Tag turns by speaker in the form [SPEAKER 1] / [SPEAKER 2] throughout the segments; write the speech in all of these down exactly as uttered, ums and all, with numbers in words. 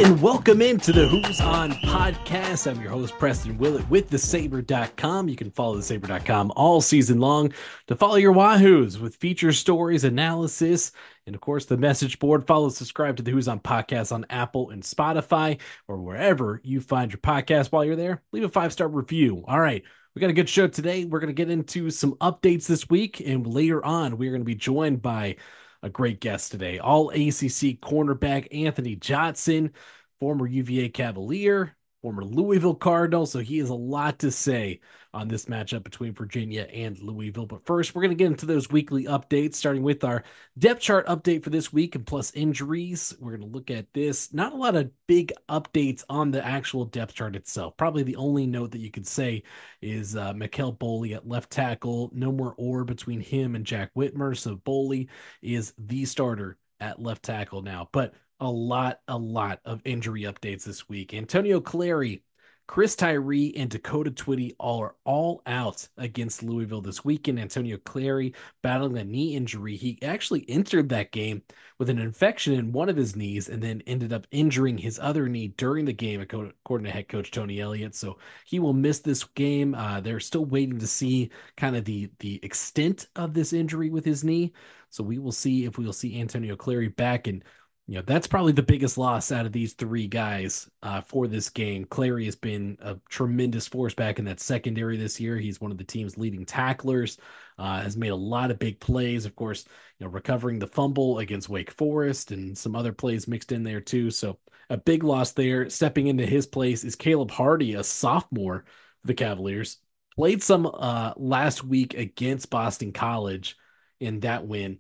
[SPEAKER 1] and welcome into the Who's On podcast. I'm your host, Preston Willett with the Saber dot com. You can follow the Saber dot com all season long to follow your Wahoos with feature stories, analysis, and of course the message board. Follow, subscribe to the Who's On podcast on Apple and Spotify or wherever you find your podcast. While you're there, leave a five-star review. All right, we got a good show today. We're going to get into some updates this week, and later on, we're going to be joined by a great guest today, all A C C cornerback Anthony Johnson, former U V A Cavalier, former Louisville Cardinal. So he has a lot to say on this matchup between Virginia and Louisville. But first, we're going to get into those weekly updates, starting with our depth chart update for this week and plus injuries. We're going to look at this. Not a lot of big updates on the actual depth chart itself. Probably the only note that you could say is uh, Mikel Boley at left tackle. No more or between him and Jack Whitmer. So Boley is the starter at left tackle now. But a lot, a lot of injury updates this week. Antonio Clary, Chris Tyree, and Dakota Twitty all are all out against Louisville this weekend. Antonio Clary battling a knee injury. He actually entered that game with an infection in one of his knees and then ended up injuring his other knee during the game, according to head coach Tony Elliott. So he will miss this game. Uh, they're still waiting to see kind of the, the extent of this injury with his knee. So we will see if we will see Antonio Clary back. And you know, that's probably the biggest loss out of these three guys uh, for this game. Clary has been a tremendous force back in that secondary this year. He's one of the team's leading tacklers, uh, has made a lot of big plays. Of course, you know, recovering the fumble against Wake Forest and some other plays mixed in there too. So a big loss there. Stepping into his place is Caleb Hardy, a sophomore for the Cavaliers. Played some uh, last week against Boston College in that win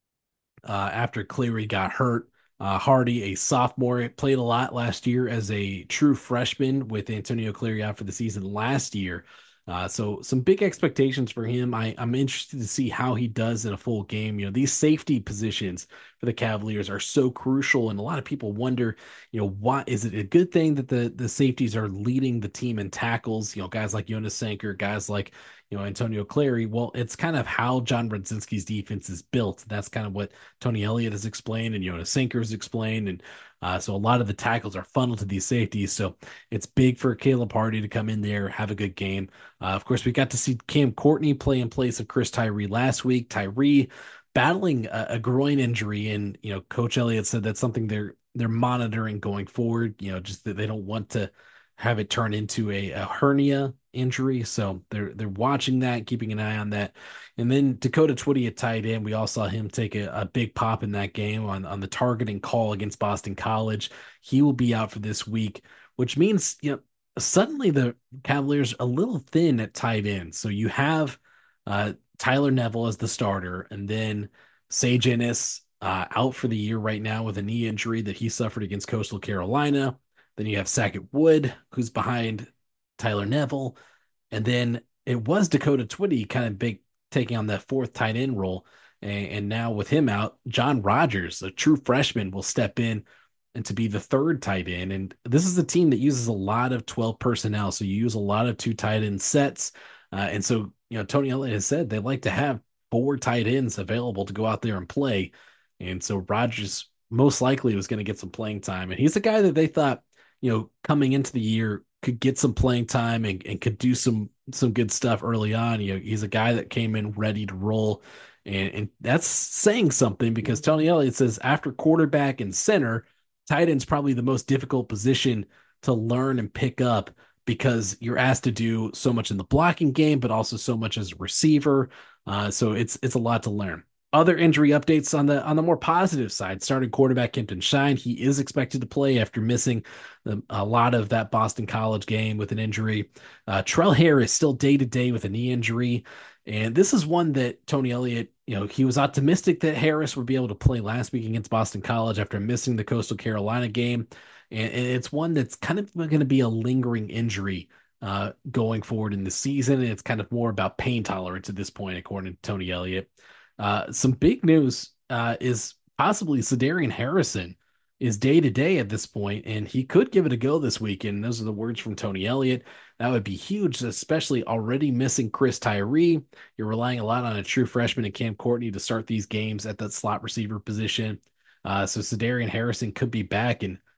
[SPEAKER 1] uh, after Clary got hurt. Uh, Hardy, a sophomore, played a lot last year as a true freshman with Antonio Clary out for the season last year. Uh, so some big expectations for him. I, I'm interested to see how he does in a full game. You know, these safety positions for the Cavaliers are so crucial, and a lot of people wonder, you know, why is it a good thing that the the safeties are leading the team in tackles? You know, guys like Jonas Sanker, guys like you know Antonio Clary. Well, it's kind of how John Brodzinski's defense is built. That's kind of what Tony Elliott has explained and Jonas Sanker has explained, and uh, so a lot of the tackles are funneled to these safeties. So it's big for Caleb Hardy to come in there, have a good game. Uh, of course, we got to see Cam Courtney play in place of Chris Tyree last week. Tyree battling a, a groin injury, and you know, Coach Elliott said that's something they're they're monitoring going forward. You know, just that they don't want to have it turn into a, a hernia injury, so they're they're watching that, keeping an eye on that. And then Dakota Twitty at tight end, we all saw him take a, a big pop in that game on on the targeting call against Boston College. He will be out for this week, which means you know suddenly the Cavaliers a little thin at tight end. So you have uh, Tyler Neville as the starter, and then Sage Ennis uh, out for the year right now with a knee injury that he suffered against Coastal Carolina. Then you have Sackett Wood, who's behind Tyler Neville, and then it was Dakota Twitty kind of big taking on that fourth tight end role. And, and now with him out, John Rogers, a true freshman, will step in and to be the third tight end. And this is a team that uses a lot of twelve personnel. So you use a lot of two tight end sets. Uh, and so, you know, Tony Elliott has said they like to have four tight ends available to go out there and play. And so Rogers most likely was going to get some playing time. And he's a guy that they thought, you know, coming into the year could get some playing time and, and could do some some good stuff early on. You know, he's a guy that came in ready to roll. And, and that's saying something because Tony Elliott says after quarterback and center, tight end's probably the most difficult position to learn and pick up because you're asked to do so much in the blocking game, but also so much as a receiver. Uh, so it's it's a lot to learn. Other injury updates on the on the more positive side. Starting quarterback Kempton Shine, he is expected to play after missing the, a lot of that Boston College game with an injury. Uh, Trell Harris still day to day with a knee injury, and this is one that Tony Elliott, you know, he was optimistic that Harris would be able to play last week against Boston College after missing the Coastal Carolina game, and, and it's one that's kind of going to be a lingering injury uh, going forward in the season, and it's kind of more about pain tolerance at this point, according to Tony Elliott. Uh, some big news uh, is possibly Cedarian Harrison is day to day at this point, and he could give it a go this weekend. Those are the words from Tony Elliott. That would be huge, especially already missing Chris Tyree. You're relying a lot on a true freshman and Cam Courtney to start these games at that slot receiver position. Uh, so Cedarian Harrison could be back, and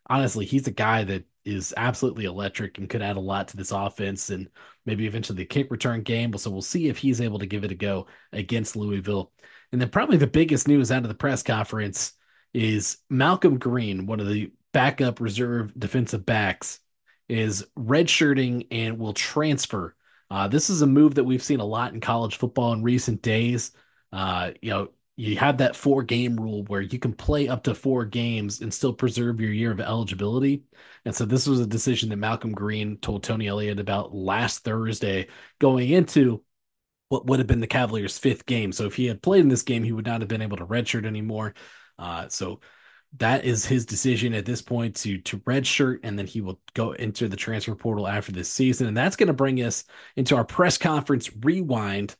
[SPEAKER 1] honestly, he's a guy that is absolutely electric and could add a lot to this offense and maybe eventually the kick return game. So we'll see if he's able to give it a go against Louisville. And then probably the biggest news out of the press conference is Malcolm Green, one of the backup reserve defensive backs, is redshirting and will transfer. Uh, this is a move that we've seen a lot in college football in recent days. Uh, you know, you have that four game rule where you can play up to four games and still preserve your year of eligibility. And so this was a decision that Malcolm Green told Tony Elliott about last Thursday going into what would have been the Cavaliers' fifth game. So if he had played in this game, he would not have been able to redshirt anymore. Uh, so that is his decision at this point to to redshirt, and then he will go into the transfer portal after this season. And that's going to bring us into our press conference rewind.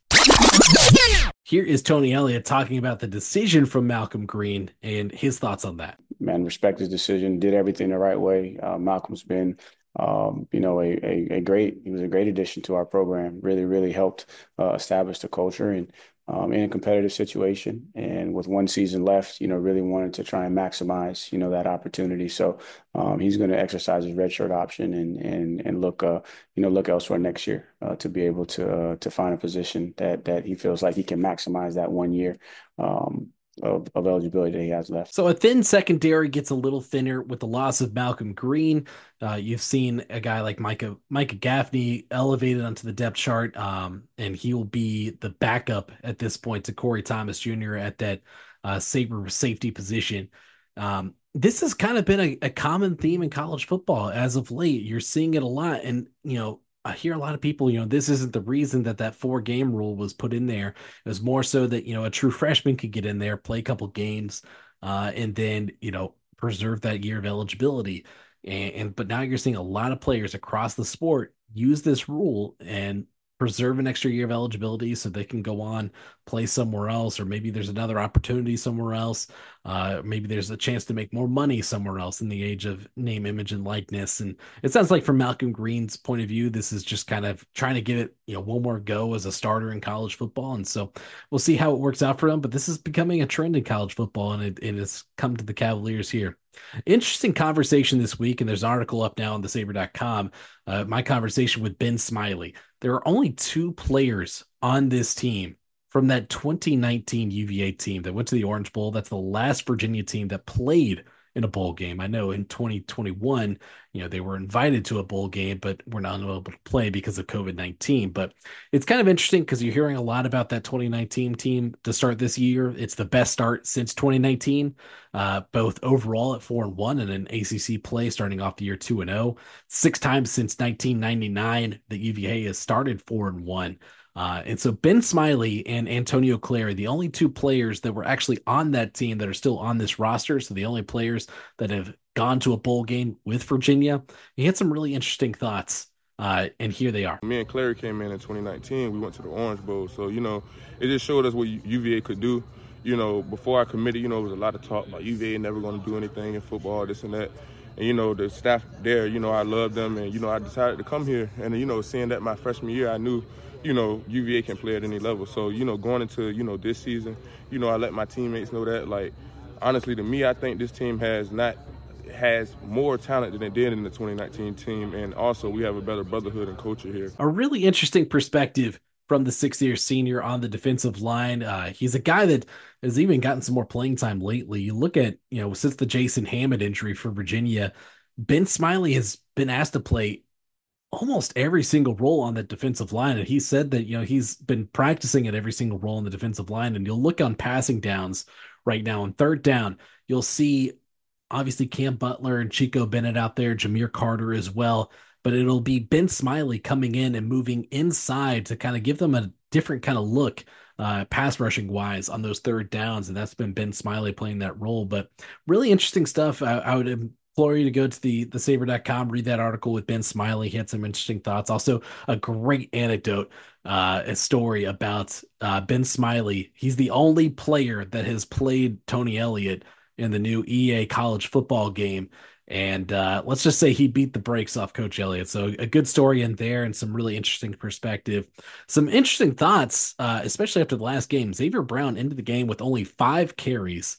[SPEAKER 1] Here is Tony Elliott talking about the decision from Malcolm Green and his thoughts on that.
[SPEAKER 2] Man, respect his decision, did everything the right way. Uh, Malcolm's been, um, you know, a, a, a great, he was a great addition to our program, really, really helped uh, establish the culture and um, in a competitive situation. And with one season left, you know, really wanted to try and maximize, you know, that opportunity. So um, he's going to exercise his redshirt option and and and look, uh, you know, look elsewhere next year uh, to be able to uh, to find a position that that he feels like he can maximize that one year. Um, Of, of eligibility that he has left.
[SPEAKER 1] So a thin secondary gets a little thinner with the loss of Malcolm Green. Uh, you've seen a guy like Micah Micah Gaffney elevated onto the depth chart, um, and he will be the backup at this point to Corey Thomas Junior at that uh, saber safety position. Um, this has kind of been a, a common theme in college football as of late. You're seeing it a lot, and you know I hear a lot of people, you know, this isn't the reason that that four game rule was put in there. It was more so that, you know, a true freshman could get in there, play a couple games, uh, and then, you know, preserve that year of eligibility. And, and but now you're seeing a lot of players across the sport use this rule and preserve an extra year of eligibility so they can go on, play somewhere else, or maybe there's another opportunity somewhere else. Uh, maybe there's a chance to make more money somewhere else in the age of name, image, and likeness. And it sounds like from Malcolm Green's point of view, this is just kind of trying to give it, you know, one more go as a starter in college football. And so we'll see how it works out for him. But this is becoming a trend in college football, and it, it has come to the Cavaliers here. Interesting conversation this week, and there's an article up now on the saber dot com. Uh, my conversation with Ben Smiley. There are only two players on this team from that twenty nineteen U V A team that went to the Orange Bowl. That's the last Virginia team that played in a bowl game. I know in twenty twenty-one, you know, they were invited to a bowl game, but were not able to play because of COVID nineteen. But it's kind of interesting because you're hearing a lot about that twenty nineteen team to start this year. It's the best start since twenty nineteen, uh, both overall at four and one and an A C C play starting off the year two and oh. Six times since nineteen ninety-nine that U V A has started four and one. Uh, and so Ben Smiley and Antonio Clary, the only two players that were actually on that team that are still on this roster. So the only players that have gone to a bowl game with Virginia. He had some really interesting thoughts. Uh, and here they are.
[SPEAKER 3] Me and Clary came in in twenty nineteen. We went to the Orange Bowl. So, you know, it just showed us what U V A could do. You know, before I committed, you know, there was a lot of talk about U V A never going to do anything in football, this and that. And, you know, the staff there, you know, I loved them. And, you know, I decided to come here. And, you know, seeing that my freshman year, I knew, you know, U V A can play at any level. So, you know, going into, you know, this season, you know, I let my teammates know that, like, honestly, to me, I think this team has not has more talent than it did in the twenty nineteen team. And also we have a better brotherhood and culture here.
[SPEAKER 1] A really interesting perspective from the six-year senior on the defensive line. Uh, he's a guy that has even gotten some more playing time lately. You look at, you know, since the Jason Hammond injury for Virginia, Ben Smiley has been asked to play almost every single role on the defensive line. And he said that, you know, he's been practicing at every single role on the defensive line. And you'll look on passing downs right now on third down, you'll see obviously Cam Butler and Chico Bennett out there, Jameer Carter as well, but it'll be Ben Smiley coming in and moving inside to kind of give them a different kind of look uh, pass rushing wise on those third downs. And that's been Ben Smiley playing that role, but really interesting stuff. I, I would implore you to go to the, the saber dot com, read that article with Ben Smiley. He had some interesting thoughts. Also a great anecdote, uh, a story about uh, Ben Smiley. He's the only player that has played Tony Elliott in the new E A college football game. And uh, let's just say he beat the brakes off Coach Elliott. So a good story in there and some really interesting perspective. Some interesting thoughts, uh, especially after the last game. Xavier Brown ended the game with only five carries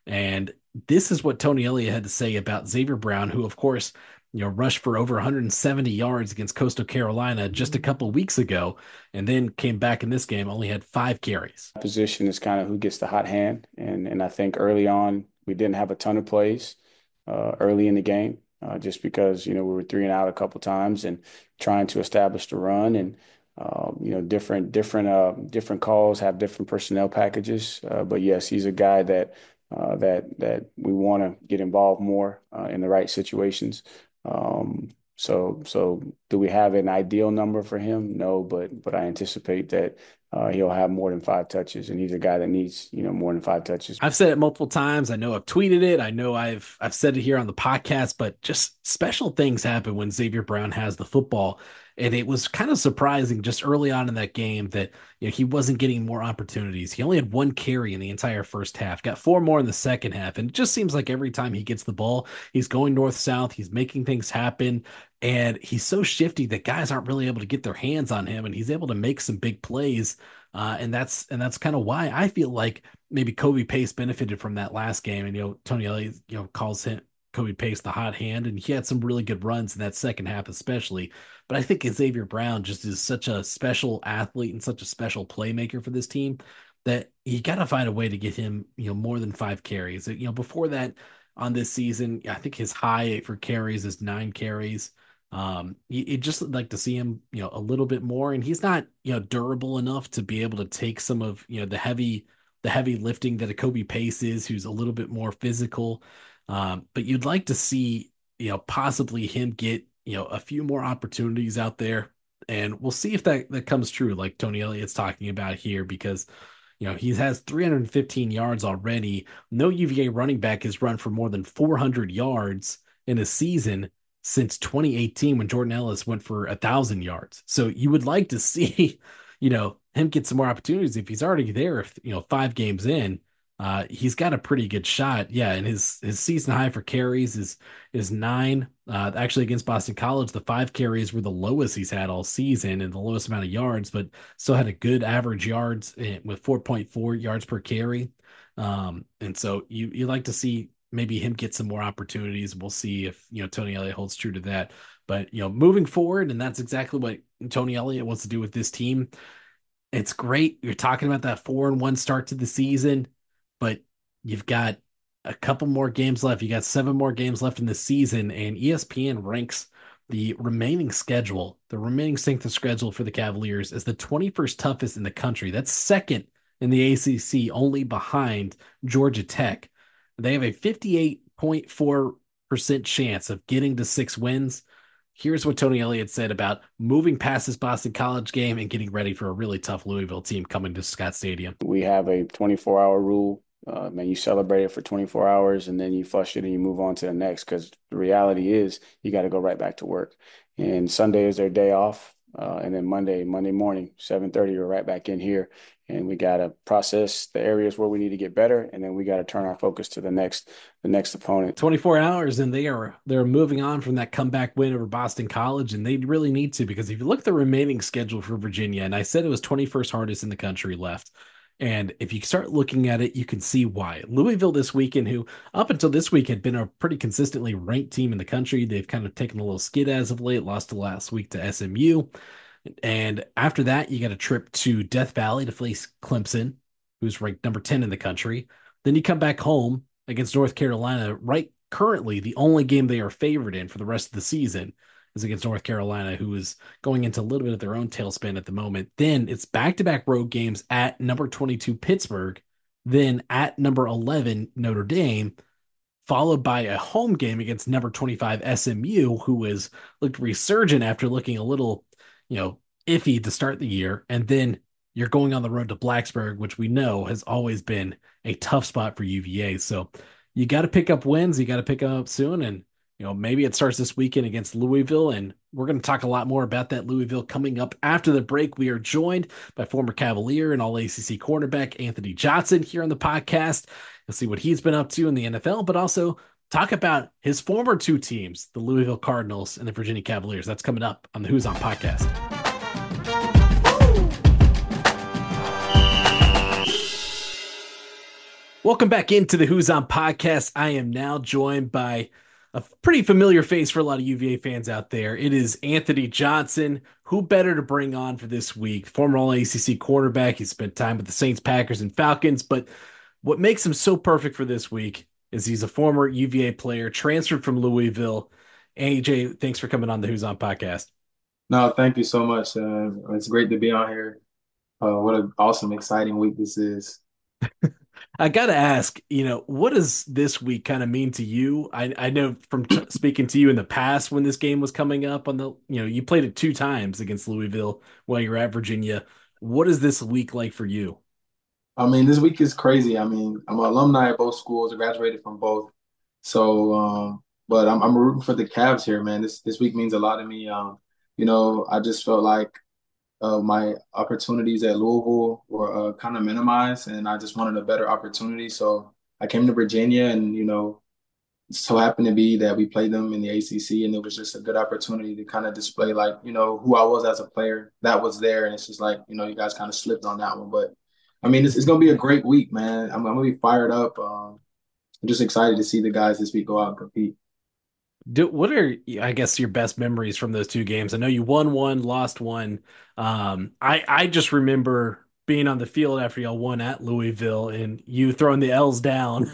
[SPEAKER 1] And this is what Tony Elliott had to say about Xavier Brown, who, of course, you know, rushed for over one hundred seventy yards against Coastal Carolina just a couple weeks ago, and then came back in this game, only had five carries.
[SPEAKER 2] Position is kind of who gets the hot hand. And, and I think early on, we didn't have a ton of plays uh, early in the game, uh, just because, you know, we were three and out a couple times and trying to establish the run. And, uh, you know, different, different, uh, different calls have different personnel packages. Uh, but yes, he's a guy that, uh, that, that we want to get involved more uh, in the right situations. Um, so, so do we have an ideal number for him? No, but, but I anticipate that uh, he'll have more than five touches, and he's a guy that needs, you know, more than five touches.
[SPEAKER 1] I've said it multiple times. I know I've tweeted it. I know I've, I've said it here on the podcast, but just special things happen when Xavier Brown has the football. And it was kind of surprising just early on in that game that, you know, he wasn't getting more opportunities. He only had one carry in the entire first half, got four more in the second half. And it just seems like every time he gets the ball, he's going north-south, he's making things happen. And he's so shifty that guys aren't really able to get their hands on him, and he's able to make some big plays. Uh, and that's and that's kind of why I feel like maybe Kobe Pace benefited from that last game. And, you know, Tony Elliott, you know, calls him Kobe Pace the hot hand, and he had some really good runs in that second half, especially. But I think Xavier Brown just is such a special athlete and such a special playmaker for this team that you got to find a way to get him, you know, more than five carries. You know, before that on this season, I think his high for carries is nine carries. Um, you, you just like to see him, you know, a little bit more, and he's not, you know, durable enough to be able to take some of, you know, the heavy, the heavy lifting that a Kobe Pace is, who's a little bit more physical. Um, but you'd like to see, you know, possibly him get, you know, a few more opportunities out there, and we'll see if that, that comes true, like Tony Elliott's talking about here, because, you know, he has three hundred fifteen yards already. No U V A running back has run for more than four hundred yards in a season since twenty eighteen, when Jordan Ellis went for a thousand yards. So you would like to see, you know, him get some more opportunities. If he's already there, if, you know, five games in, uh, he's got a pretty good shot. Yeah. And his, his season high for carries is, is nine. Uh, actually against Boston College, the five carries were the lowest he's had all season and the lowest amount of yards, but still had a good average yards with four point four yards per carry. Um, and so you, you like to see maybe him get some more opportunities. We'll see if, you know, Tony Elliott holds true to that, but, you know, moving forward, and that's exactly what Tony Elliott wants to do with this team. It's great. You're talking about that four and one start to the season, but you've got a couple more games left. You got seven more games left in the season, and E S P N ranks the remaining schedule, the remaining strength of schedule for the Cavaliers as the twenty-first toughest in the country. That's second in the A C C, only behind Georgia Tech. They have a fifty-eight point four percent chance of getting to six wins. Here's what Tony Elliott said about moving past this Boston College game and getting ready for a really tough Louisville team coming to Scott Stadium.
[SPEAKER 2] We have a twenty-four hour rule. Uh, man, you celebrate it for twenty-four hours and then you flush it and you move on to the next, because the reality is you got to go right back to work. And Sunday is their day off. Uh, and then Monday, Monday morning, seven thirty, we're right back in here. And we got to process the areas where we need to get better. And then we got to turn our focus to the next the next opponent.
[SPEAKER 1] twenty-four hours, and they are they're moving on from that comeback win over Boston College. And they really need to, because if you look at the remaining schedule for Virginia, and I said it was twenty-first hardest in the country left. And if you start looking at it, you can see why. Louisville this weekend, who up until this week had been a pretty consistently ranked team in the country, they've kind of taken a little skid as of late, lost to last week to S M U. And after that, you got a trip to Death Valley to face Clemson, who's ranked number ten in the country. Then you come back home against North Carolina, right? Currently, the only game they are favored in for the rest of the season is against North Carolina, who is going into a little bit of their own tailspin at the moment. Then it's back-to-back road games at number twenty-two Pittsburgh, then at number eleven Notre Dame, followed by a home game against number twenty-five S M U, who has looked resurgent after looking a little, you know, iffy to start the year. And then you're going on the road to Blacksburg, which we know has always been a tough spot for U V A. So you got to pick up wins. You got to pick them up soon. And, you know, maybe it starts this weekend against Louisville. And we're going to talk a lot more about that Louisville coming up after the break. We are joined by former Cavalier and all A C C cornerback Anthony Johnson here on the podcast. You'll see what he's been up to in the N F L, but also talk about his former two teams, the Louisville Cardinals and the Virginia Cavaliers. That's coming up on the Who's On podcast. Welcome back into the Who's On podcast. I am now joined by a pretty familiar face for a lot of U V A fans out there. It is Anthony Johnson. Who better to bring on for this week? Former All A C C quarterback. He spent time with the Saints, Packers, and Falcons. But what makes him so perfect for this week is he's a former U V A player, transferred from Louisville. A J, thanks for coming on the Who's On podcast.
[SPEAKER 4] No, thank you so much. Uh, it's great to be on here. Uh, what an awesome, exciting week this is.
[SPEAKER 1] I got to ask, you know, what does this week kind of mean to you? I, I know from t speaking to you in the past when this game was coming up on the, you know, you played it two times against Louisville while you're at Virginia. What is this week like for you?
[SPEAKER 4] I mean, this week is crazy. I mean, I'm an alumni at both schools. I graduated from both. So, um, but I'm, I'm rooting for the Cavs here, man. This this week means a lot to me. Um, you know, I just felt like uh, my opportunities at Louisville were uh, kind of minimized, and I just wanted a better opportunity. So I came to Virginia, and you know, it so happened to be that we played them in the A C C, and it was just a good opportunity to kind of display, like, you know, who I was as a player that was there. And it's just like, you know, you guys kind of slipped on that one. But I mean, it's, it's going to be a great week, man. I'm, I'm going to be fired up. Um, I'm just excited to see the guys this week go out and compete.
[SPEAKER 1] Do, what are, I guess, your best memories from those two games? I know you won one, lost one. Um, I, I just remember being on the field after y'all won at Louisville and you throwing the L's down.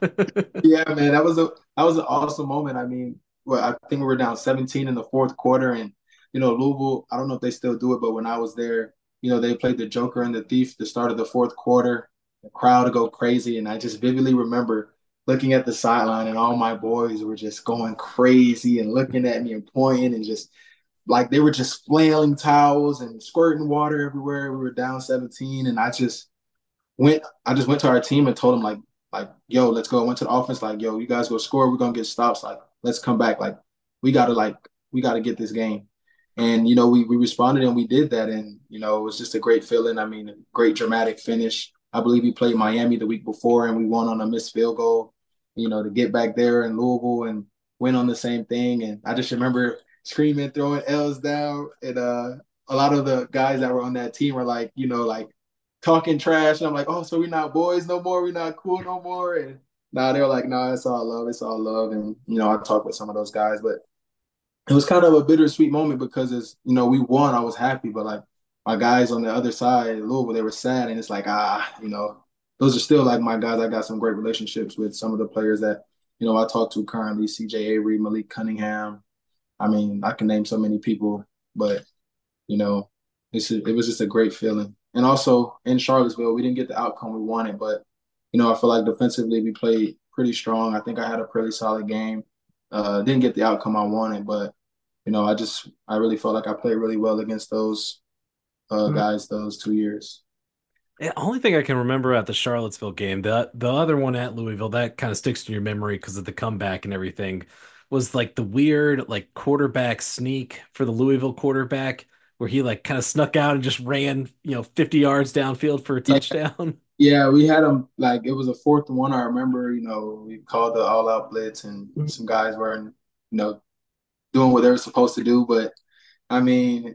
[SPEAKER 4] Yeah, man, that was a that was an awesome moment. I mean, well, I think we were down seventeen in the fourth quarter, and you know, Louisville. I don't know if they still do it, but when I was there, you know, they played the Joker and the Thief the start of the fourth quarter. The crowd would go crazy, and I just vividly remember looking at the sideline, and all my boys were just going crazy and looking at me and pointing, and just like they were just flailing towels and squirting water everywhere. We were down seventeen, and I just went I just went to our team and told them like like yo, let's go. I went to the offense like, yo, you guys go score. We're gonna get stops. Like, let's come back. Like, we gotta like we gotta get this game. And you know, we we responded and we did that. And you know, it was just a great feeling. I mean, a great dramatic finish. I believe we played Miami the week before and we won on a missed field goal. You know, to get back there in Louisville and win on the same thing. And I just remember screaming, throwing L's down, and uh, a lot of the guys that were on that team were like, you know, like talking trash. And I'm like, oh, so we're not boys no more. We're not cool no more. And nah, they were like, no, nah, it's all love. It's all love. And, you know, I talked with some of those guys, but it was kind of a bittersweet moment because it's, you know, we won. I was happy, but like my guys on the other side, Louisville, they were sad. And it's like, ah, you know, those are still like my guys. I got some great relationships with some of the players that, you know, I talk to currently, C J Avery, Malik Cunningham. I mean, I can name so many people, but, you know, it's, it was just a great feeling. And also in Charlottesville, we didn't get the outcome we wanted, but you know, I feel like defensively we played pretty strong. I think I had a pretty solid game. Uh, didn't get the outcome I wanted, but you know, I just I really felt like I played really well against those uh, guys those two years.
[SPEAKER 1] The only thing I can remember at the Charlottesville game, the the other one at Louisville, that kind of sticks in your memory because of the comeback and everything, was like the weird like quarterback sneak for the Louisville quarterback where he like kind of snuck out and just ran, you know, fifty yards downfield for a
[SPEAKER 4] Yeah,
[SPEAKER 1] touchdown.
[SPEAKER 4] yeah, we had them like it was a fourth and one. I remember, you know, we called the all out blitz and some guys weren't, you know, doing what they were supposed to do. But I mean,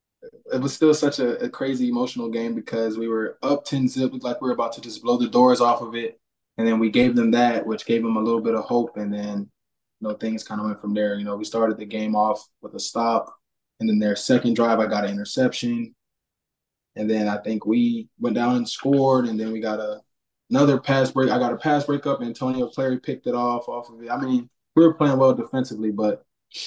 [SPEAKER 4] it was still such a, a crazy emotional game because we were up ten zip, looked like we were about to just blow the doors off of it. And then we gave them that, which gave them a little bit of hope. And then, you know, things kind of went from there. You know, we started the game off with a stop. And then their second drive, I got an interception. And then I think we went down and scored. And then we got a another pass break. I got a pass break up. Antonio Clary picked it off off of it. I mean, we were playing well defensively, but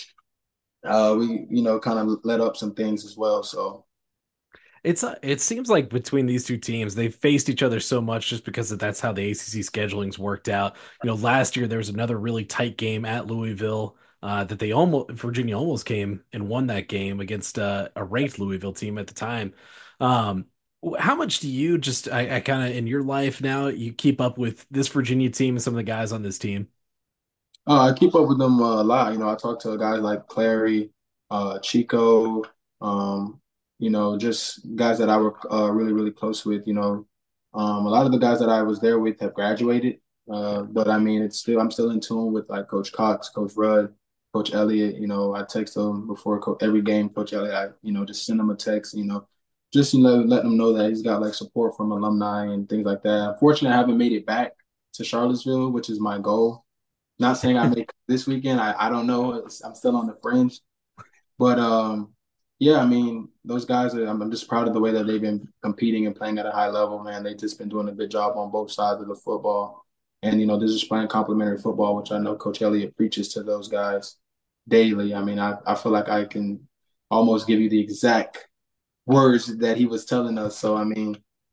[SPEAKER 4] uh, we, you know, kind of let up some things as well. So
[SPEAKER 1] It's uh, it seems like between these two teams, they've faced each other so much just because of that's how the A C C scheduling's worked out. You know, last year there was another really tight game at Louisville uh, that they almost Virginia almost came and won that game against uh, a ranked Louisville team at the time. Um, how much do you just I, I kind of in your life now you keep up with this Virginia team and some of the guys on this team?
[SPEAKER 4] uh, I keep up with them uh, a lot. You know, I talk to guys like Clary, uh, Chico, um, you know, just guys that I were uh, really, really close with. You know, um, a lot of the guys that I was there with have graduated, uh, but I mean, it's still I'm still in tune with like Coach Cox, Coach Rudd, Coach Elliott. You know, I text them before co every game. Coach Elliott, I you know just send them a text. You know, just you know let them know that he's got like support from alumni and things like that. Unfortunately, I haven't made it back to Charlottesville, which is my goal. Not saying I make this weekend. I, I don't know. It's, I'm still on the fringe. But um, yeah, I mean, those guys are, I'm just proud of the way that they've been competing and playing at a high level, man. They've just been doing a good job on both sides of the football. And, you know, they're just playing complementary football, which I know Coach Elliott preaches to those guys daily. I mean, I, I feel like I can almost give you the exact words that he was telling us. So, I mean,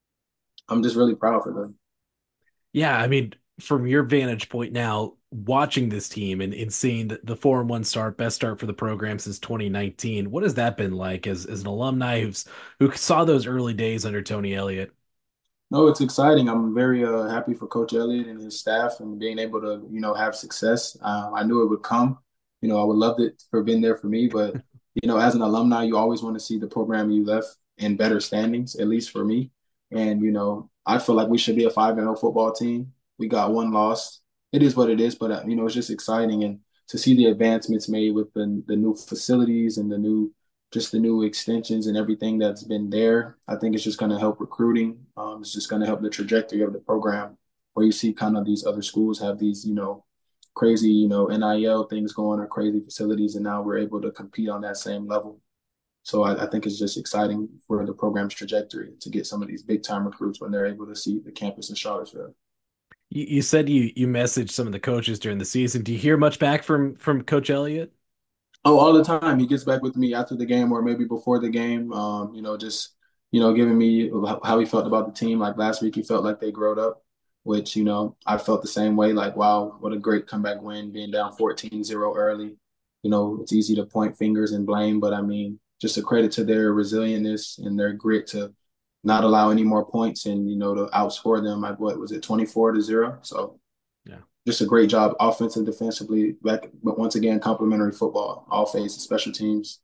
[SPEAKER 4] I'm just really proud for them.
[SPEAKER 1] Yeah, I mean, from your vantage point now, watching this team and, and seeing the, the four and one start, best start for the program since twenty nineteen, what has that been like as, as an alumni who's who saw those early days under Tony Elliott?
[SPEAKER 4] No, it's exciting. I'm very uh, happy for Coach Elliott and his staff and being able to, you know, have success. Uh, I knew it would come. You know, I would love it for being there for me, but you know, as an alumni, you always want to see the program you left in better standings, at least for me. And you know, I feel like we should be a five and zero football team. We got one loss. It is what it is, but uh, you know, it's just exciting and to see the advancements made with the the new facilities and the new just the new extensions and everything that's been there. I think it's just going to help recruiting. Um, it's just going to help the trajectory of the program where you see kind of these other schools have these, you know, crazy, you know, N I L things going or crazy facilities. And now we're able to compete on that same level. So I, I think it's just exciting for the program's trajectory to get some of these big time recruits when they're able to see the campus in Charlottesville.
[SPEAKER 1] You, you said you you messaged some of the coaches during the season. Do you hear much back from from Coach Elliott?
[SPEAKER 4] Oh, all the time. He gets back with me after the game or maybe before the game. Um, you know, just you know, giving me how he felt about the team. Like last week, he felt like they growed up, which you know I felt the same way. Like, wow, what a great comeback win, being down fourteen zero early. You know, it's easy to point fingers and blame, but I mean, just a credit to their resilientness and their grit to not allow any more points and you know to outscore them. Like what was it, twenty four to zero? So
[SPEAKER 1] Yeah.
[SPEAKER 4] just a great job, offensive, defensively. Back, but once again, complementary football, all phases, special teams.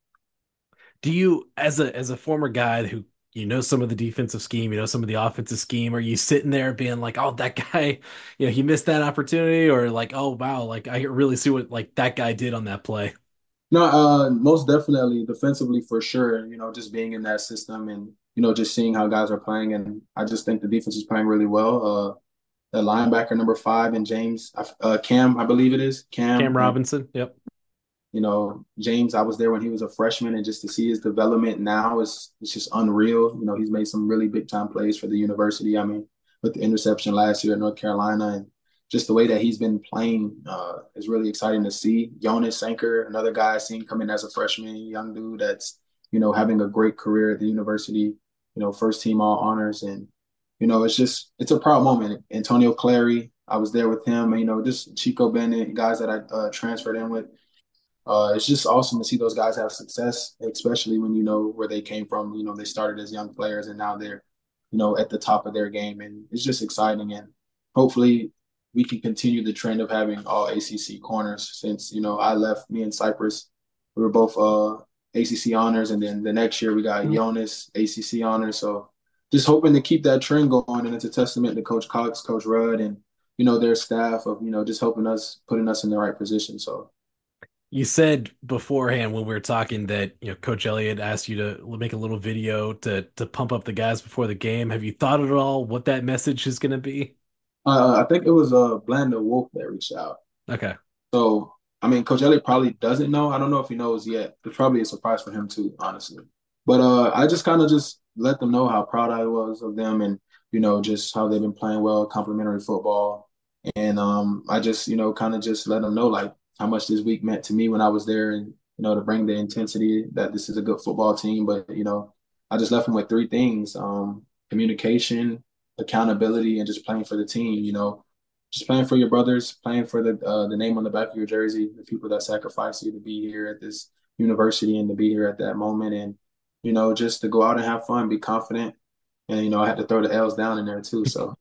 [SPEAKER 1] Do you, as a as a former guy who you know some of the defensive scheme, you know some of the offensive scheme, are you sitting there being like, oh, that guy, you know, he missed that opportunity, or like, oh wow, like I really see what like that guy did on that play?
[SPEAKER 4] No, uh, most definitely defensively for sure. You know, just being in that system and you know just seeing how guys are playing, and I just think the defense is playing really well. Uh, the linebacker number five and James, uh, Cam, I believe it is
[SPEAKER 1] Cam
[SPEAKER 4] Cam. Um,
[SPEAKER 1] Robinson. Yep.
[SPEAKER 4] You know, James, I was there when he was a freshman, and just to see his development now is it's just unreal. You know, he's made some really big time plays for the university. I mean, with the interception last year at North Carolina, and just the way that he's been playing uh, is really exciting to see. Jonas Sanker, another guy I seen come in as a freshman, young dude that's you know having a great career at the university. You know, first team all honors, and you know it's just it's a proud moment. Antonio Clary, I was there with him. And, you know, just Chico Bennett, guys that I uh, transferred in with uh, it's just awesome to see those guys have success, especially when you know where they came from. You know, they started as young players and now they're, you know, at the top of their game. And it's just exciting. And hopefully we can continue the trend of having all A C C corners since, you know, I left me and Cypress. We were both uh, A C C honors. And then the next year we got Jonas, A C C honors. So just hoping to keep that trend going. And it's a testament to Coach Cox, Coach Rudd, and, you know, their staff of, you know, just helping us, putting us in the right position. So,
[SPEAKER 1] You said beforehand when we were talking that you know Coach Elliott asked you to make a little video to to pump up the guys before the game. Have you thought at all what that message is going to be?
[SPEAKER 4] Uh, I think it was uh Blanda Wolf that reached out.
[SPEAKER 1] Okay.
[SPEAKER 4] So I mean, Coach Elliott probably doesn't know. I don't know if he knows yet. It's probably a surprise for him too, honestly. But uh, I just kind of just let them know how proud I was of them, and you know, just how they've been playing well, complimentary football, and um, I just you know, kind of just let them know like how much this week meant to me when I was there, and you know, to bring the intensity that this is a good football team. But you know, I just left them with three things: um, communication, accountability, and just playing for the team. You know, just playing for your brothers, playing for the uh, the name on the back of your jersey, the people that sacrifice you to be here at this university and to be here at that moment, and you know, just to go out and have fun, be confident, and you know, I had to throw the L's down in there too. So,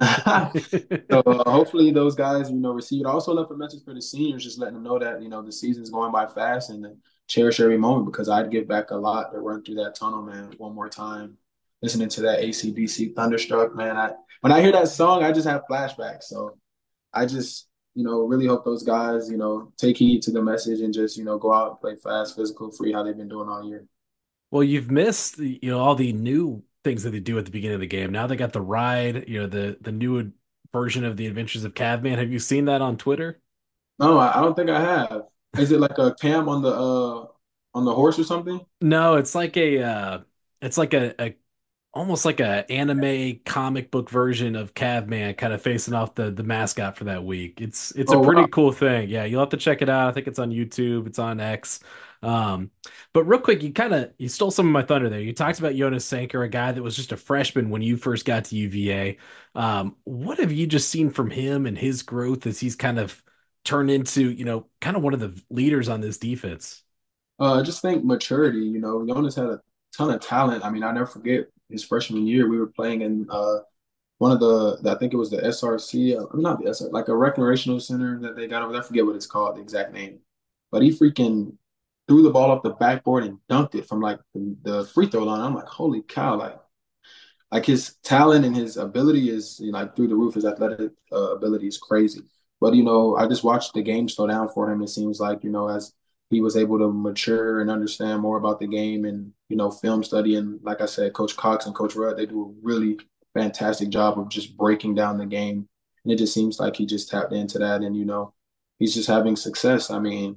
[SPEAKER 4] so uh, hopefully those guys, you know, receive it. I also left a message for the seniors, just letting them know that you know the season's going by fast and to cherish every moment because I'd give back a lot to run through that tunnel, man, one more time. Listening to that A C D C Thunderstruck, man. I when I hear that song, I just have flashbacks. So I just, you know, really hope those guys, you know, take heed to the message and just, you know, go out and play fast, physical, free, how they've been doing all year.
[SPEAKER 1] Well, you've missed you know all the new things that they do at the beginning of the game. Now they got the ride, you know, the the new version of the Adventures of Caveman. Have you seen that on Twitter?
[SPEAKER 4] No, I, I don't think I have. Is it like a cam on the uh on the horse or something?
[SPEAKER 1] No, it's like a uh it's like a, a almost like a anime comic book version of Caveman kind of facing off the the mascot for that week. It's it's a
[SPEAKER 4] Oh
[SPEAKER 1] pretty
[SPEAKER 4] wow.
[SPEAKER 1] cool thing. Yeah, you'll have to check it out. I think it's on YouTube, it's on X. Um, but real quick, you kind of you stole some of my thunder there. You talked about Jonas Sanker, a guy that was just a freshman when you first got to U V A. Um, what have you just seen from him and his growth as he's kind of turned into, you know, kind of one of the leaders on this defense?
[SPEAKER 4] Uh, I just think maturity. You know, Jonas had a ton of talent. I mean, I never forget his freshman year. We were playing in uh one of the I think it was the S R C. Uh, not the S R, like a recreational center that they got over there. I forget what it's called, the exact name. But he freaking threw the ball off the backboard and dunked it from like the, the free throw line. I'm like, holy cow! Like like his talent and his ability is, you know, like through the roof. His athletic uh, ability is crazy. But you know, I just watched the game slow down for him. It seems like, you know, as he was able to mature and understand more about the game and, you know, film study. And like I said, Coach Cox and Coach Rudd, they do a really fantastic job of just breaking down the game. And it just seems like he just tapped into that, and, you know, he's just having success. I mean,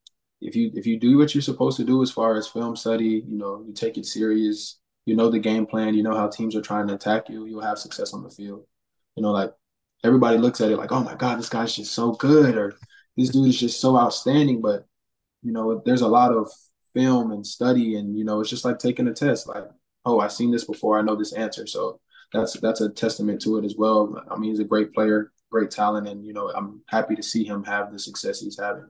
[SPEAKER 4] if you if you do what you're supposed to do as far as film study, you know, you take it serious, you know the game plan, you know how teams are trying to attack you, you'll have success on the field. You know, like everybody looks at it like, oh my God, this guy's just so good, or this dude is just so outstanding. But, you know, there's a lot of film and study, and, you know, it's just like taking a test. Like, oh, I've seen this before, I know this answer. So that's that's a testament to it as well. I mean, he's a great player, great talent, and, you know, I'm happy to see him have the success he's having.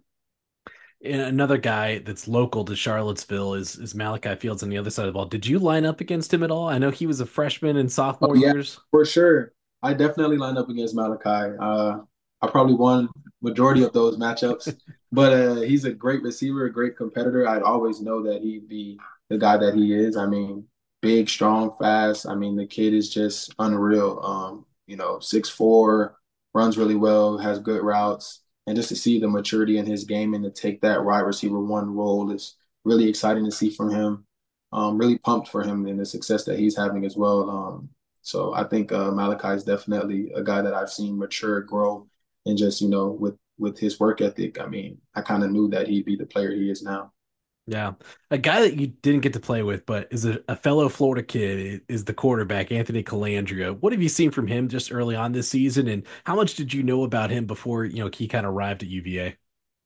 [SPEAKER 1] And another guy that's local to Charlottesville is is Malachi Fields on the other side of the ball. Did you line up against him at all? I know he was a freshman and
[SPEAKER 4] Oh
[SPEAKER 1] sophomore
[SPEAKER 4] yeah,
[SPEAKER 1] years.
[SPEAKER 4] for sure. I definitely lined up against Malachi. Uh, I probably won majority of those matchups, but uh, he's a great receiver, a great competitor. I'd always know that he'd be the guy that he is. I mean, big, strong, fast. I mean, the kid is just unreal. Um, you know, six four, runs really well, has good routes, and just to see the maturity in his game and to take that wide receiver one role is really exciting to see from him. Um, really pumped for him and the success that he's having as well. Um, so I think uh, Malachi is definitely a guy that I've seen mature, grow, and just, you know, with with his work ethic. I mean, I kind of knew that he'd be the player he is now.
[SPEAKER 1] Yeah. A guy that you didn't get to play with, but is a, a fellow Florida kid, is the quarterback, Anthony Calandria. What have you seen from him just early on this season? And how much did you know about him before, you know, he kind of arrived at U V A?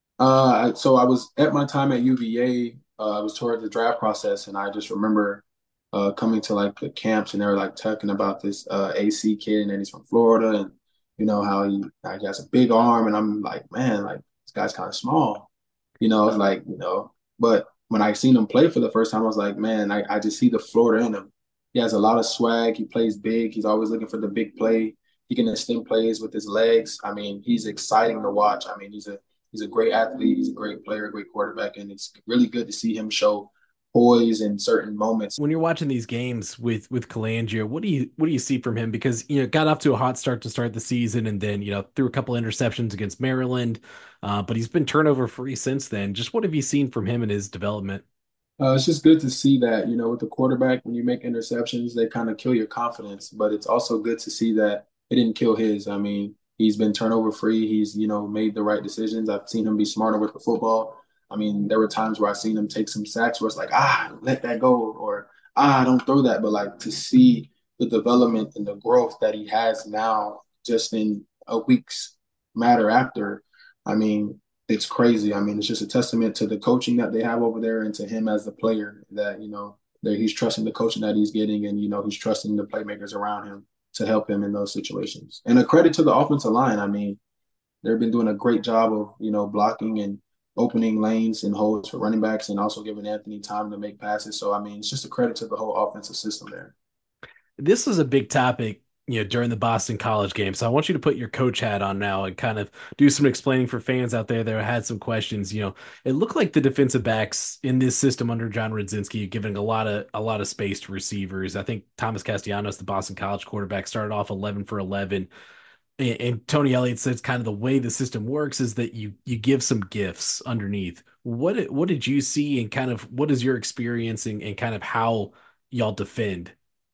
[SPEAKER 4] Uh, so I was at my time at U V A. Uh, I was toward the draft process, and I just remember uh, coming to like the camps, and they were like talking about this uh, A C kid, and then he's from Florida, and you know how he, how he has a big arm, and I'm like, man, like this guy's kind of small, you know. It's like, you know, but when I seen him play for the first time, I was like, man, I, I just see the Florida in him. He has a lot of swag. He plays big. He's always looking for the big play. He can extend plays with his legs. I mean, he's exciting to watch. I mean, he's a he's a great athlete. He's a great player, a great quarterback, and it's really good to see him show poise in certain moments.
[SPEAKER 1] When you're watching these games with with Calandria, what do you what do you see from him? Because you know, got off to a hot start to start the season, and then you know threw a couple interceptions against Maryland, uh, but he's been turnover free since then. Just what have you seen from him and his development?
[SPEAKER 4] Uh, it's just good to see that, you know, with the quarterback, when you make interceptions, they kind of kill your confidence. But it's also good to see that it didn't kill his. I mean, he's been turnover free. He's, you know, made the right decisions. I've seen him be smarter with the football. I mean, there were times where I've seen him take some sacks where it's like, ah, let that go, or ah, don't throw that. But like to see the development and the growth that he has now just in a week's matter after, I mean, it's crazy. I mean, it's just a testament to the coaching that they have over there and to him as the player that, you know, that he's trusting the coaching that he's getting, and, you know, he's trusting the playmakers around him to help him in those situations. And a credit to the offensive line. I mean, they've been doing a great job of, you know, blocking and opening lanes and holes for running backs and also giving Anthony time to make passes. So, I mean, it's just a credit to the whole offensive system there.
[SPEAKER 1] This was a big topic, you know, during the Boston College game. So I want you to put your coach hat on now and kind of do some explaining for fans out there that had some questions. You know, it looked like the defensive backs in this system under John Rudzinski giving a lot of a lot of space to receivers. I think Thomas Castellanos, the Boston College quarterback, started off eleven for eleven. And, and Tony Elliott says kind of the way the system works is that you you give some gifts underneath. What what did you see, and kind of what is your experience, and, and kind of how y'all defend?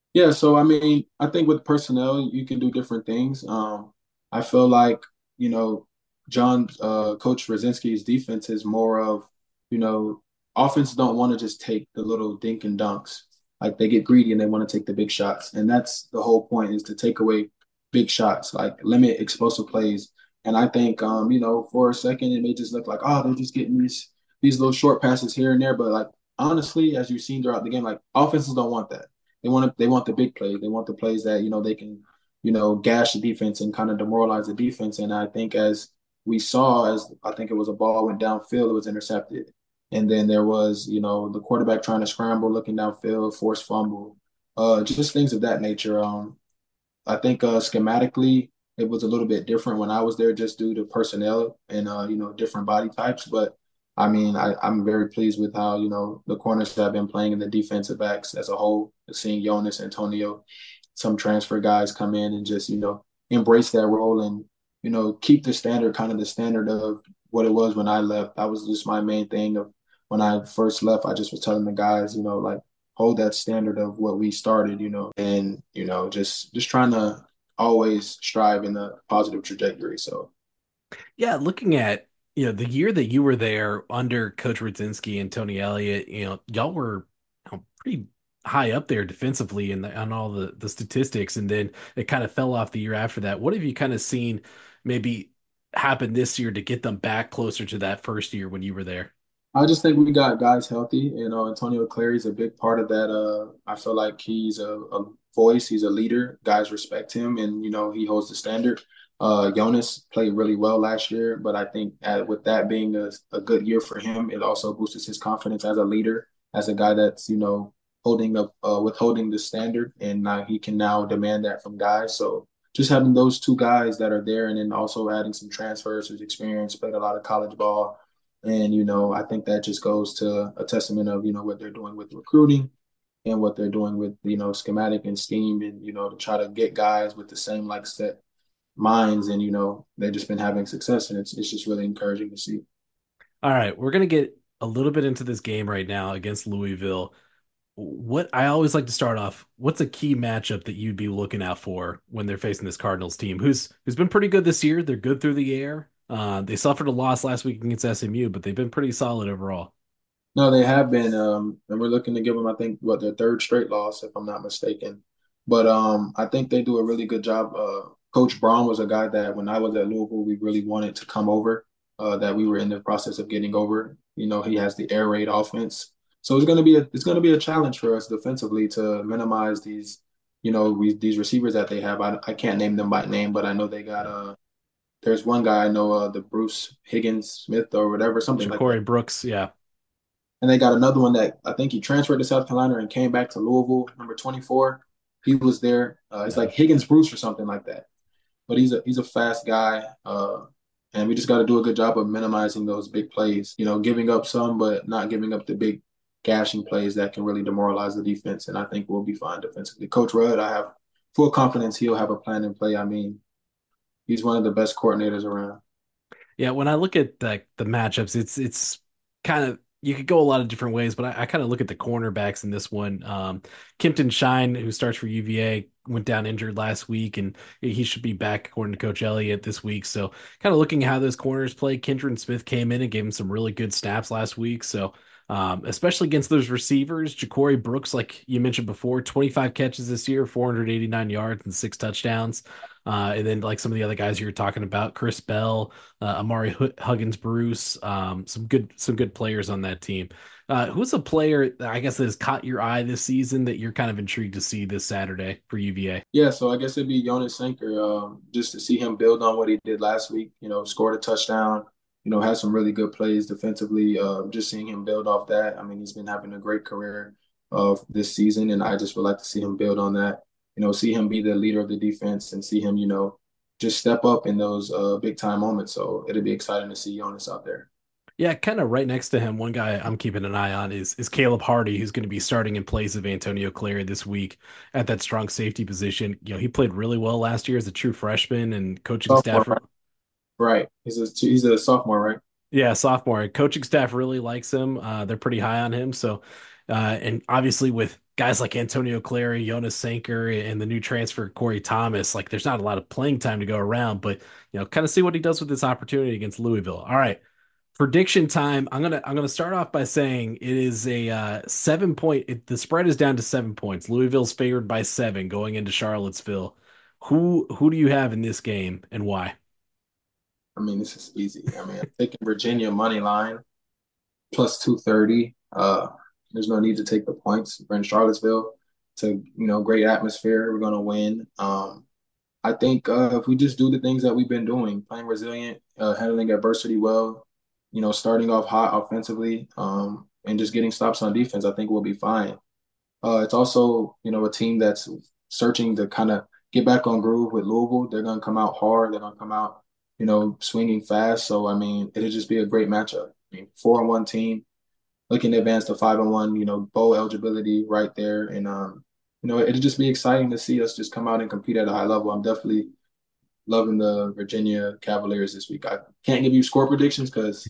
[SPEAKER 4] Yeah, so I mean, I think with personnel, you can do different things. Um, I feel like, you know, John, uh, Coach Rosinski's defense is more of, you know, offenses don't want to just take the little dink and dunks. Like they get greedy and they want to take the big shots. And that's the whole point is to take away big shots, like limit explosive plays. And I think, um, you know, for a second, it may just look like, oh, they're just getting these these little short passes here and there. But like honestly, as you've seen throughout the game, like offenses don't want that. They want to, they want the big plays. They want the plays that, you know, they can, you know, gash the defense and kind of demoralize the defense. And I think as we saw, as I think it was a ball went downfield, it was intercepted. And then there was, you know, the quarterback trying to scramble, looking downfield, forced fumble, uh, just things of that nature. Um, I think uh, schematically it was a little bit different when I was there, just due to personnel and uh, you know different body types. But I mean, I, I'm very pleased with how you know the corners have been playing and the defensive backs as a whole. Seeing Jonas, Antonio, some transfer guys come in and just you know embrace that role and you know keep the standard, kind of the standard of what it was when I left. That was just my main thing of when I first left. I just was telling the guys, you know, like hold that standard of what we started, you know, and you know, just just trying to always strive in a positive trajectory. So
[SPEAKER 1] Yeah, looking at you know the year that you were there under Coach Rudzinski and Tony Elliott, you know y'all were you know, pretty high up there defensively and the, on all the the statistics, and then it kind of fell off the year after that. What have you kind of seen maybe happen this year to get them back closer to that first year when you were there?
[SPEAKER 4] I just think we got guys healthy. You know, Antonio Clary's a big part of that. Uh, I feel like he's a, a voice, he's a leader. Guys respect him, and you know he holds the standard. Uh, Jonas played really well last year, but I think uh, with that being a, a good year for him, it also boosted his confidence as a leader, as a guy that's you know holding up, uh, withholding the standard, and now he can now demand that from guys. So just having those two guys that are there, and then also adding some transfers whose experience, played a lot of college ball and, you know, I think that just goes to a testament of, you know, what they're doing with recruiting and what they're doing with, you know, schematic and scheme and, you know, to try to get guys with the same like set minds. And, you know, they've just been having success. And it's, it's just really encouraging to see.
[SPEAKER 1] All right, we're gonna get a little bit into this game right now against Louisville. What I always like to start off, what's a key matchup that you'd be looking out for when they're facing this Cardinals team, who's who's been pretty good this year? They're good through the air. Uh, they suffered a loss last week against S M U, but they've been pretty solid overall.
[SPEAKER 4] No, they have been. Um, and we're looking to give them, I think, what, their third straight loss, if I'm not mistaken. But um, I think they do a really good job. Uh, Coach Braun was a guy that when I was at Louisville, we really wanted to come over, uh, that we were in the process of getting over. You know, he has the air raid offense. So it's gonna be a it's gonna be a challenge for us defensively to minimize these, you know, we, these receivers that they have. I, I can't name them by name, but I know they got uh there's one guy I know, uh the Bruce Higgins Smith or whatever, something like that.
[SPEAKER 1] Ja'Cory Brooks, yeah.
[SPEAKER 4] And they got another one that I think he transferred to South Carolina and came back to Louisville, number twenty-four. He was there. Uh, it's like Higgins Bruce or something like that. But he's a he's a fast guy. Uh, and we just got to do a good job of minimizing those big plays. You know, giving up some, but not giving up the big gashing plays that can really demoralize the defense. And I think we'll be fine defensively. Coach Rudd, I have full confidence he'll have a plan in play. I mean, he's one of the best coordinators around.
[SPEAKER 1] Yeah, when I look at the the matchups, it's it's kind of you could go a lot of different ways, but I, I kind of look at the cornerbacks in this one. Um, Kimpton Shine, who starts for U V A, went down injured last week, and he should be back according to Coach Elliott this week. So, kind of looking at how those corners play. Kendron Smith came in and gave him some really good snaps last week. So, um, especially against those receivers, Ja'Cory Brooks, like you mentioned before, twenty-five catches this year, four hundred eighty-nine yards, and six touchdowns. Uh, and then like some of the other guys you were talking about, Chris Bell, uh, Amari Huggins, Bruce, um, some good some good players on that team. Uh, who's a player that I guess that has caught your eye this season that you're kind of intrigued to see this Saturday for U V A?
[SPEAKER 4] Yeah, so I guess it'd be Jonas Sanker, um, just to see him build on what he did last week. You know, scored a touchdown. You know, had some really good plays defensively. Uh, just seeing him build off that. I mean, he's been having a great career of this season, and I just would like to see him build on that. You know, see him be the leader of the defense, and see him, you know, just step up in those uh, big time moments. So it'll be exciting to see Jonas out there.
[SPEAKER 1] Yeah, kind of right next to him. One guy I'm keeping an eye on is is Caleb Hardy, who's going to be starting in place of Antonio Clary this week at that strong safety position. You know, he played really well last year as a true freshman, and coaching
[SPEAKER 4] Sophomore,
[SPEAKER 1] staff.
[SPEAKER 4] right? Right. He's a he's a sophomore, right?
[SPEAKER 1] Yeah, sophomore. Coaching staff really likes him. Uh, they're pretty high on him. So Uh, and obviously with guys like Antonio Clary, Jonas Sanker, and the new transfer Corey Thomas, like there's not a lot of playing time to go around, but you know, kind of see what he does with this opportunity against Louisville. All right. Prediction time. I'm gonna I'm gonna start off by saying it is a uh, seven point. It, the spread is down to seven points. Louisville's favored by seven going into Charlottesville. Who who do you have in this game and why?
[SPEAKER 4] I mean, this is easy. I mean, I'm taking Virginia money line plus two thirty. Uh, there's no need to take the points. We're in Charlottesville. It's a, you know, great atmosphere. We're gonna win. Um, I think uh, if we just do the things that we've been doing, playing resilient, uh, handling adversity well, you know, starting off hot offensively, um, and just getting stops on defense, I think we'll be fine. Uh, it's also, you know, a team that's searching to kind of get back on groove with Louisville. They're going to come out hard. They're going to come out, you know, swinging fast. So, I mean, it'll just be a great matchup. I mean, four and one team looking to advance to five and one, you know, bowl eligibility right there. And, um, you know, it'll just be exciting to see us just come out and compete at a high level. I'm definitely loving the Virginia Cavaliers this week. I can't give you score predictions because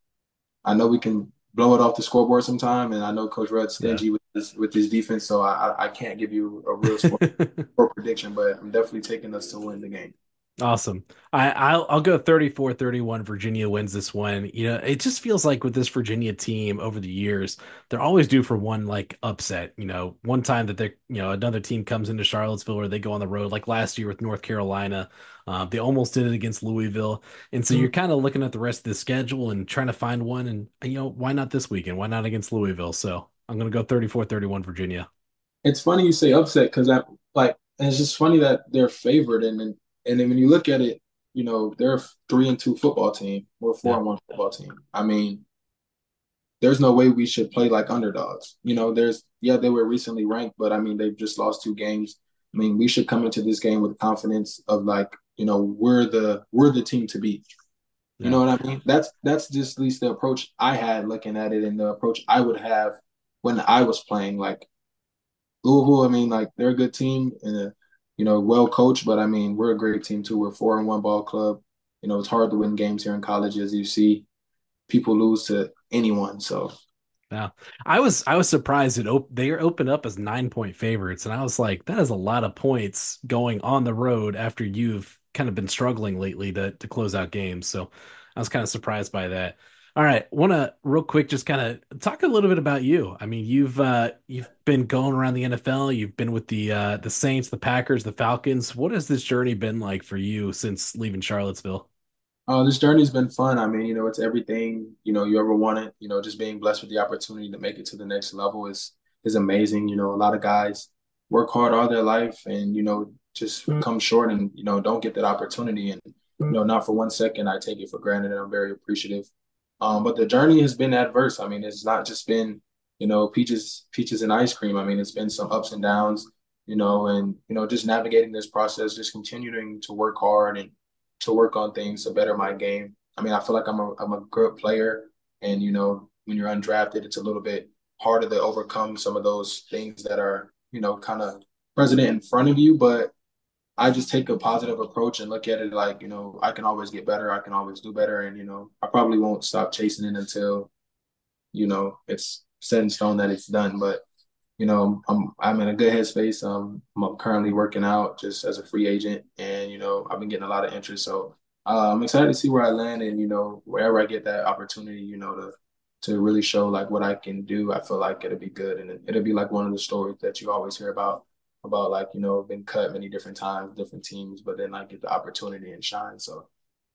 [SPEAKER 4] I know we can blow it off the scoreboard sometime, and I know Coach Rudd's
[SPEAKER 1] Yeah.
[SPEAKER 4] stingy with his with his defense, so I I can't give you a real score, score prediction, but I'm definitely taking us to win the game.
[SPEAKER 1] Awesome. I, I'll I'll go thirty-four thirty-one. Virginia wins this one. You know, it just feels like with this Virginia team over the years, they're always due for one like upset. You know, one time that they're, you know, another team comes into Charlottesville or they go on the road, like last year with North Carolina. Uh, they almost did it against Louisville. And so you're kind of looking at the rest of the schedule and trying to find one. And, you know, why not this weekend? Why not against Louisville? So I'm going to go thirty-four thirty-one Virginia.
[SPEAKER 4] It's funny you say upset because I like and it's just funny that they're favored, and then and then when you look at it, you know, they're a three and two football team. We're a four
[SPEAKER 1] Yeah.
[SPEAKER 4] and one football team. I mean, there's no way we should play like underdogs. You know, there's yeah, they were recently ranked, but I mean they've just lost two games. I mean, we should come into this game with confidence of like, you know, we're the we're the team to beat. You
[SPEAKER 1] Yeah.
[SPEAKER 4] know what I mean? That's that's just at least the approach I had looking at it and the approach I would have when I was playing. Like Louisville, I mean, like they're a good team and a, you know, well coached, but I mean, we're a great team too. We're four and one ball club. You know, it's hard to win games here in college, as you see. People lose to anyone. So
[SPEAKER 1] Yeah, I was I was surprised that op they are opened up as nine point favorites, and I was like, that is a lot of points going on the road after you've kind of been struggling lately to to close out games. So I was kind of surprised by that. All right, want to real quick just kind of talk a little bit about you. I mean, you've uh you've been going around the N F L. You've been with the uh the Saints, the Packers, the Falcons. What has this journey been like for you since leaving Charlottesville?
[SPEAKER 4] Uh, this journey's been fun. I mean, you know, it's everything, you know, you ever wanted. You know, just being blessed with the opportunity to make it to the next level is is amazing. You know, a lot of guys work hard all their life and, you know, just come short and, you know, don't get that opportunity. And, you know, not for one second I take it for granted and I'm very appreciative. Um, but the journey has been adverse. I mean, it's not just been, you know, peaches, peaches and ice cream. I mean, it's been some ups and downs, you know, and, you know, just navigating this process, just continuing to work hard and to work on things to better my game. I mean, I feel like I'm a I'm a good player, and you know, when you're undrafted, it's a little bit harder to overcome some of those things that are, you know, kind of present in front of you. But I just take a positive approach and look at it like, you know, I can always get better. I can always do better, and you know, I probably won't stop chasing it until, you know, it's set in stone that it's done. But you know, I'm I'm in a good headspace. Um, I'm currently working out just as a free agent, and you know, I've been getting a lot of interest. So uh, I'm excited to see where I land, and you know, wherever I get that opportunity, you know, to to really show like what I can do. I feel like it'll be good, and it, it'll be like one of the stories that you always hear about about like you know, been cut many different times, different teams, but then I get the opportunity and shine. So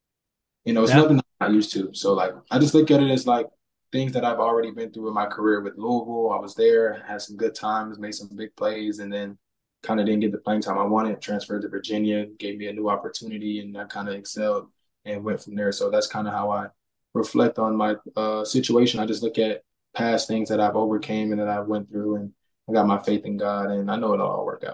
[SPEAKER 4] you know, it's
[SPEAKER 1] Yeah.
[SPEAKER 4] nothing I'm not used to. So like I just look at it as like things that I've already been through in my career with Louisville. I was there, had some good times, made some big plays, and then kind of didn't get the playing time I wanted. Transferred to Virginia, gave me a new opportunity, and I kind of excelled and went from there. So that's kind of how I reflect on my uh, situation. I just look at past things that I've overcame and that I went through, and I got my faith in God, and I know it'll all work out.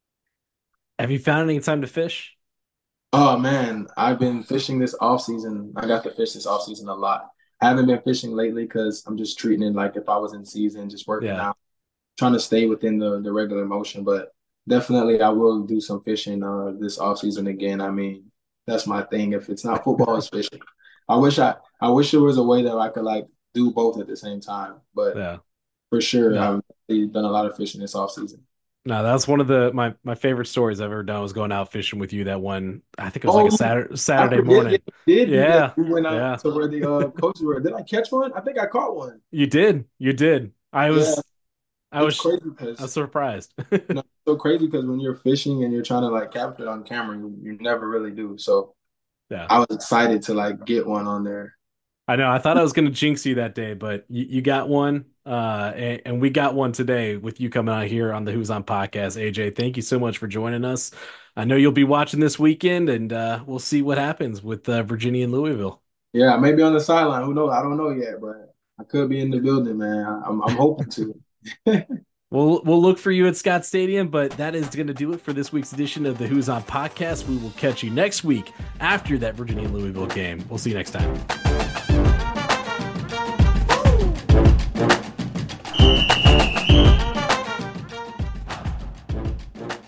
[SPEAKER 1] Have you found any time to fish?
[SPEAKER 4] Oh man, I've been fishing this off season. I got to fish this off season a lot. I haven't been fishing lately because I'm just treating it like if I was in season, just working
[SPEAKER 1] Yeah.
[SPEAKER 4] out, trying to stay within the the regular motion. But definitely, I will do some fishing uh this off season again. I mean, that's my thing. If it's not football, it's fishing. I wish I I wish there was a way that I could like do both at the same time, but
[SPEAKER 1] Yeah.
[SPEAKER 4] For sure.
[SPEAKER 1] No.
[SPEAKER 4] I've really done a lot of fishing this off season.
[SPEAKER 1] No, that's one of the my my favorite stories I've ever done was going out fishing with you that one. I think it was like
[SPEAKER 4] Oh,
[SPEAKER 1] a Saturday
[SPEAKER 4] I
[SPEAKER 1] Saturday
[SPEAKER 4] forget. Yeah,
[SPEAKER 1] morning.
[SPEAKER 4] we did do that.
[SPEAKER 1] Yeah.
[SPEAKER 4] We went
[SPEAKER 1] Yeah.
[SPEAKER 4] out to where the uh, coaches were. Did I catch one? I think I caught one.
[SPEAKER 1] You did. You did. I
[SPEAKER 4] Yeah,
[SPEAKER 1] was I
[SPEAKER 4] it's
[SPEAKER 1] was
[SPEAKER 4] crazy
[SPEAKER 1] I was
[SPEAKER 4] because
[SPEAKER 1] surprised.
[SPEAKER 4] you know, it's so crazy because when you're fishing and you're trying to like capture it on camera, you, you never really do. So
[SPEAKER 1] Yeah.
[SPEAKER 4] I was excited to like get one on there.
[SPEAKER 1] I know. I thought I was going to jinx you that day, but you, you got one. Uh, and, and we got one today with you coming out here on the Who's On podcast. A J, thank you so much for joining us. I know you'll be watching this weekend, and uh, we'll see what happens with uh, Virginia and Louisville.
[SPEAKER 4] Yeah, maybe on the sideline. Who knows? I don't know yet, but I could be in the building, man. I'm I'm hoping to.
[SPEAKER 1] We'll we'll look for you at Scott Stadium, but that is going to do it for this week's edition of the Who's On podcast. We will catch you next week after that Virginia and Louisville game. We'll see you next time.